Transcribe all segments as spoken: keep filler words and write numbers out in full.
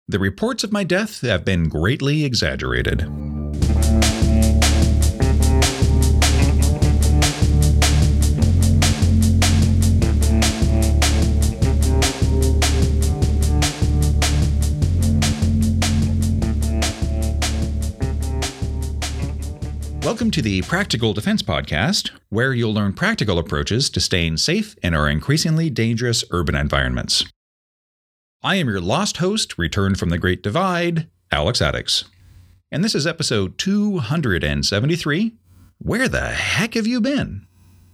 The reports of my death have been greatly exaggerated. Welcome to the Practical Defense Podcast, where you'll learn practical approaches to staying safe in our increasingly dangerous urban environments. I am your lost host, returned from the Great Divide, Alex Addix. And this is episode two hundred seventy-three. Where the heck have you been?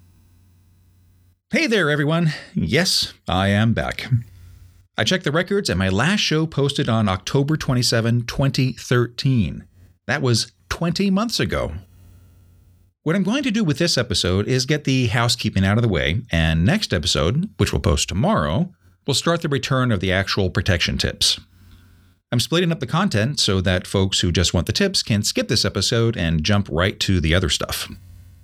Hey there, everyone. Yes, I am back. I checked the records, and my last show posted on October twenty-seventh, twenty thirteen. That was twenty months ago. What I'm going to do with this episode is get the housekeeping out of the way, and next episode, which we'll post tomorrow, we'll start the return of the actual protection tips. I'm splitting up the content so that folks who just want the tips can skip this episode and jump right to the other stuff.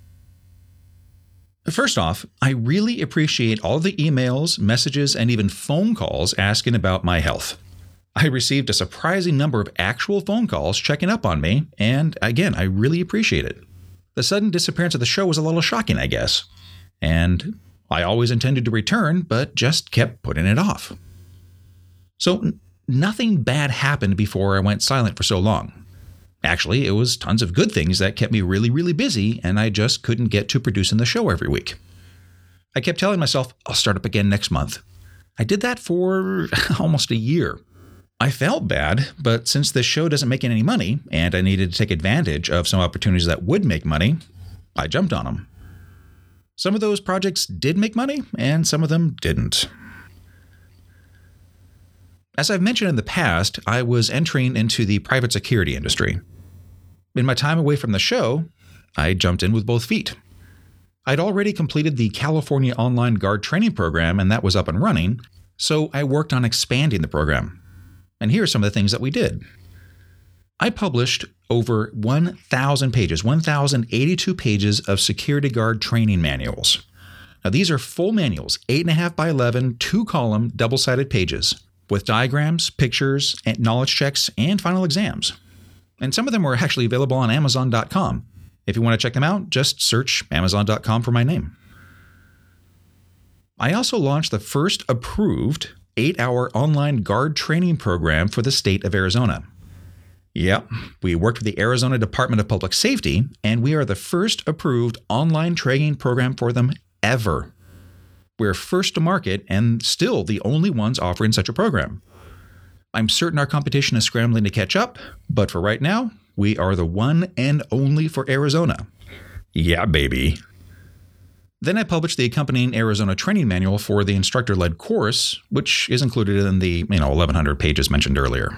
First off, I really appreciate all the emails, messages, and even phone calls asking about my health. I received a surprising number of actual phone calls checking up on me, and again, I really appreciate it. The sudden disappearance of the show was a little shocking, I guess. And I always intended to return, but just kept putting it off. So n- nothing bad happened before I went silent for so long. Actually, it was tons of good things that kept me really, really busy, and I just couldn't get to producing the show every week. I kept telling myself, I'll start up again next month. I did that for almost a year. I felt bad, but since this show doesn't make any money, and I needed to take advantage of some opportunities that would make money, I jumped on them. Some of those projects did make money, and some of them didn't. As I've mentioned in the past, I was entering into the private security industry. In my time away from the show, I jumped in with both feet. I'd already completed the California Online Guard Training Program, and that was up and running, so I worked on expanding the program. And here are some of the things that we did. I published over one thousand pages, one thousand eighty-two pages of security guard training manuals. Now, these are full manuals, eight point five by eleven, two-column, double-sided pages, with diagrams, pictures, and knowledge checks, and final exams. And some of them were actually available on Amazon dot com. If you want to check them out, just search Amazon dot com for my name. I also launched the first approved eight-hour online guard training program for the state of Arizona. Yep, we worked with the Arizona Department of Public Safety, and we are the first approved online training program for them ever. We're first to market and still the only ones offering such a program. I'm certain our competition is scrambling to catch up, but for right now, we are the one and only for Arizona. Yeah, baby. Then I published the accompanying Arizona training manual for the instructor-led course, which is included in the, you know, eleven hundred pages mentioned earlier.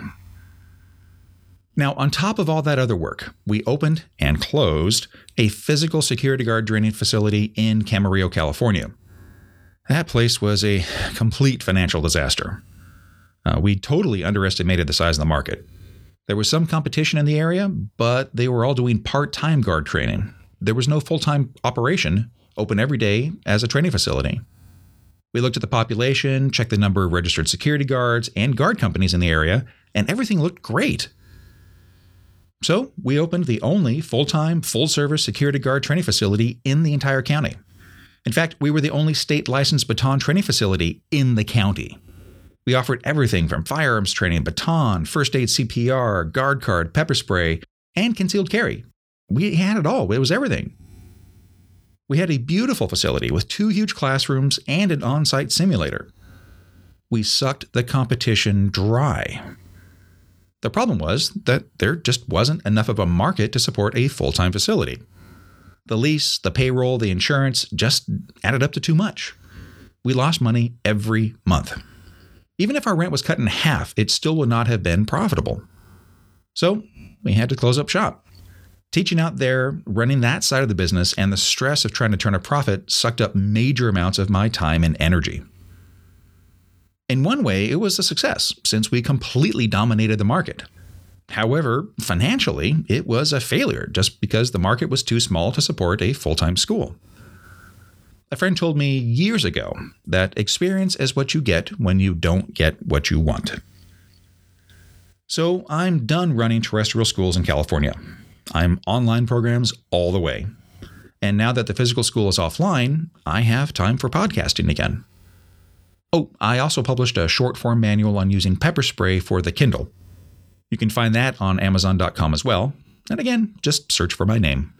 Now, on top of all that other work, we opened and closed a physical security guard training facility in Camarillo, California. That place was a complete financial disaster. Uh, we totally underestimated the size of the market. There was some competition in the area, but they were all doing part-time guard training. There was no full-time operation open every day as a training facility. We looked at the population, checked the number of registered security guards and guard companies in the area, and everything looked great. So we opened the only full-time, full-service security guard training facility in the entire county. In fact, we were the only state-licensed baton training facility in the county. We offered everything from firearms training, baton, first aid C P R, guard card, pepper spray, and concealed carry. We had it all. It was everything. We had a beautiful facility with two huge classrooms and an on-site simulator. We sucked the competition dry. The problem was that there just wasn't enough of a market to support a full-time facility. The lease, the payroll, the insurance just added up to too much. We lost money every month. Even if our rent was cut in half, it still would not have been profitable. So we had to close up shop. Teaching out there, running that side of the business, and the stress of trying to turn a profit sucked up major amounts of my time and energy. In one way, it was a success, since we completely dominated the market. However, financially, it was a failure, just because the market was too small to support a full-time school. A friend told me years ago that experience is what you get when you don't get what you want. So I'm done running terrestrial schools in California. I'm online programs all the way. And now that the physical school is offline, I have time for podcasting again. Oh, I also published a short-form manual on using pepper spray for the Kindle. You can find that on amazon dot com as well. And again, just search for my name.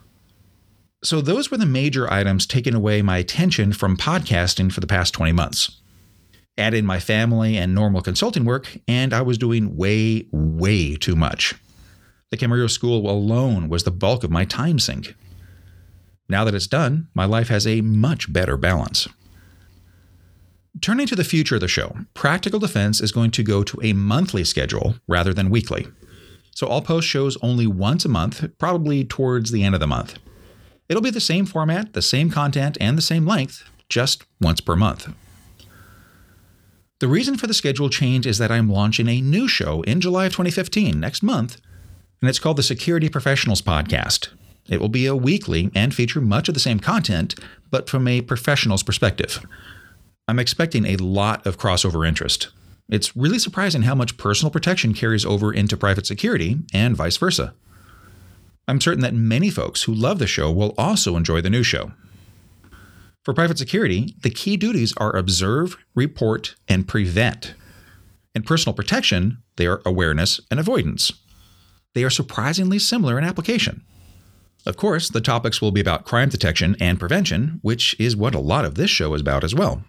So those were the major items taking away my attention from podcasting for the past twenty months. Add in my family and normal consulting work, and I was doing way, way too much. The Camarillo School alone was the bulk of my time sink. Now that it's done, my life has a much better balance. Turning to the future of the show, Practical Defense is going to go to a monthly schedule rather than weekly. So I'll post shows only once a month, probably towards the end of the month. It'll be the same format, the same content, and the same length, just once per month. The reason for the schedule change is that I'm launching a new show in July of twenty fifteen, next month, and it's called the Security Professionals Podcast. It will be a weekly and feature much of the same content, but from a professional's perspective. I'm expecting a lot of crossover interest. It's really surprising how much personal protection carries over into private security and vice versa. I'm certain that many folks who love the show will also enjoy the new show. For private security, the key duties are observe, report, and prevent. In personal protection, they are awareness and avoidance. They are surprisingly similar in application. Of course, the topics will be about crime detection and prevention, which is what a lot of this show is about as well.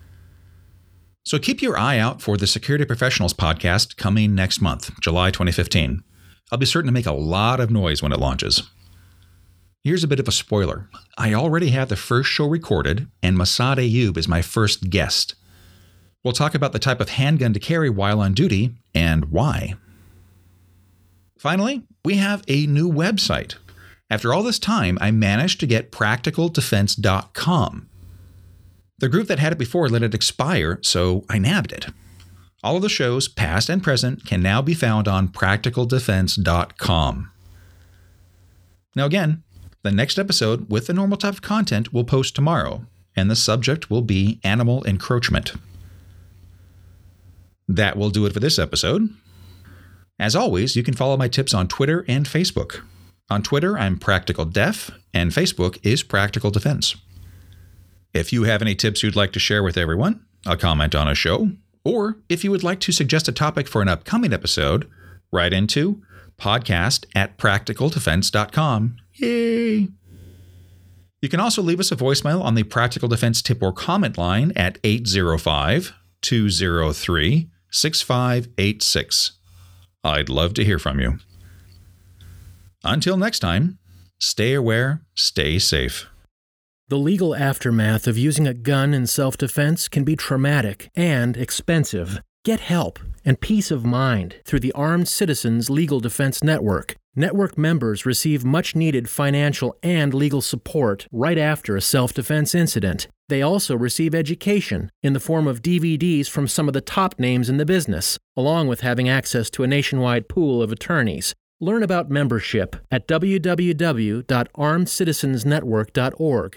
So keep your eye out for the Security Professionals Podcast coming next month, July twenty fifteen. I'll be certain to make a lot of noise when it launches. Here's a bit of a spoiler. I already have the first show recorded, and Massad Ayoob is my first guest. We'll talk about the type of handgun to carry while on duty and why. Finally, we have a new website. After all this time, I managed to get practical defense dot com. The group that had it before let it expire, so I nabbed it. All of the shows, past and present, can now be found on practical defense dot com. Now again, the next episode with the normal type of content will post tomorrow, and the subject will be animal encroachment. That will do it for this episode. As always, you can follow my tips on Twitter and Facebook. On Twitter, I'm Practical Def, and Facebook is Practical Defense. If you have any tips you'd like to share with everyone, a comment on a show, or if you would like to suggest a topic for an upcoming episode, write into podcast at practical defense dot com. Yay! You can also leave us a voicemail on the Practical Defense tip or comment line at eight zero five, two zero three, six five eight six. I'd love to hear from you. Until next time, stay aware, stay safe. The legal aftermath of using a gun in self-defense can be traumatic and expensive. Get help and peace of mind through the Armed Citizens Legal Defense Network. Network members receive much-needed financial and legal support right after a self-defense incident. They also receive education in the form of D V Ds from some of the top names in the business, along with having access to a nationwide pool of attorneys. Learn about membership at w w w dot armed citizens network dot org.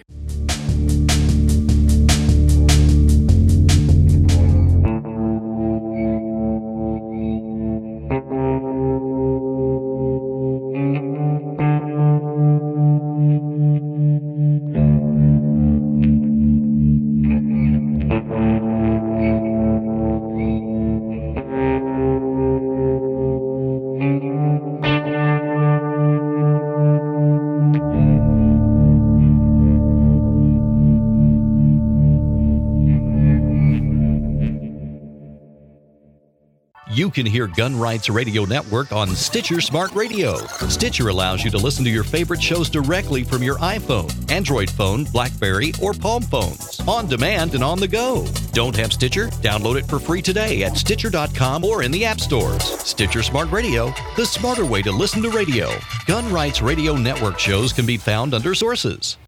You can hear Gun Rights Radio Network on Stitcher Smart Radio. Stitcher allows you to listen to your favorite shows directly from your iPhone, Android phone, BlackBerry, or Palm phones, on demand and on the go. Don't have Stitcher? Download it for free today at Stitcher dot com or in the app stores. Stitcher Smart Radio, the smarter way to listen to radio. Gun Rights Radio Network shows can be found under Sources.